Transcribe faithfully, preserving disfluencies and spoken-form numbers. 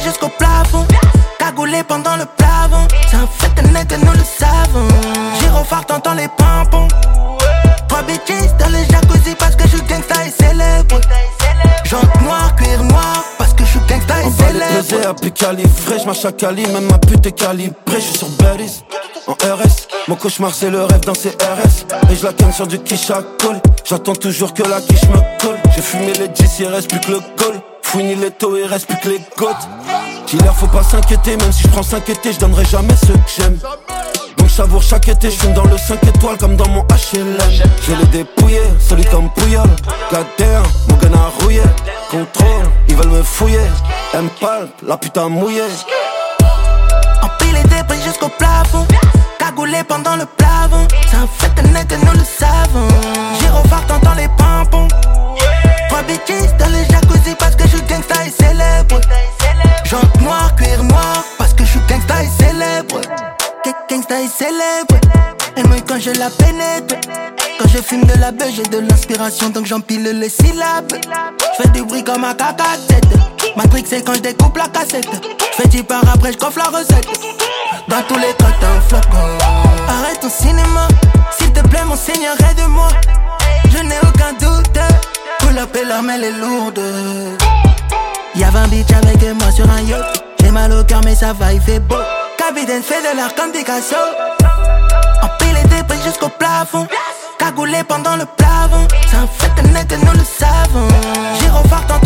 jusqu'au plafond. Cagoulé pendant le plafond. C'est un fait de nègre que nous le savons. Gyrophare, t'entends les pimpons. Trois bitches dans le jacuzzi parce que je suis gangsta et célèbre. Jante noire, cuir noir parce que je suis gangsta et célèbre. On va les à plus calibré, j'marche à Cali, même ma pute est calibrée. J'suis sur Berries, en R S. Mon cauchemar c'est le rêve dans ces R S. Et je la canne sur du quiche à colle. J'attends toujours que la quiche me colle. J'ai fumé les dix, il reste plus que le gold. Fouini les taux, il reste plus que les gouttes. Killer faut pas s'inquiéter, même si je prends cinq étés, je donnerai jamais ce que j'aime. Donc je savoure chaque été, je fume dans le cinq étoiles comme dans mon H L M. Je vais les dépouiller, solide comme Pouyol. Goddamn, mon gun a rouillé. Contrôle, ils veulent me fouiller. M-Palp, la putain mouillée. Empilé des briques jusqu'au plafond. Cagoulé pendant le plafond. C'est un fait de nègre que nous le savons. Gyrophare, t'entends les pimpons. Trois bitches dans le jacuzzi parce que je suis gangsta et célèbre. Jante noire, cuir noir parce que je suis gangsta et célèbre. Gangsta et célèbre. Et moi quand je la pénètre. Quand je fume de la beuh, j'ai de l'inspiration donc j'empile les syllabes. J'fais du bruit comme un cacahuète. Matrix c'est quand j'découpe la cassette. J'fais dix par après j'coffre la recette. Dans tous les cas t'as un flocon. Arrête ton cinéma, s'il te plaît mon seigneur aide-moi. Je n'ai aucun doute. Pull up et l'arme elle est lourde. Y'a vingt bitches avec moi sur un yacht. J'ai mal au cœur mais ça va il fait beau. Capitaine fait de l'art comme Picasso. Empilé des briques jusqu'au plafond. Cagoulé pendant le plafond. C'est un fait de nègre que nous le savons. Gyrophare t'entends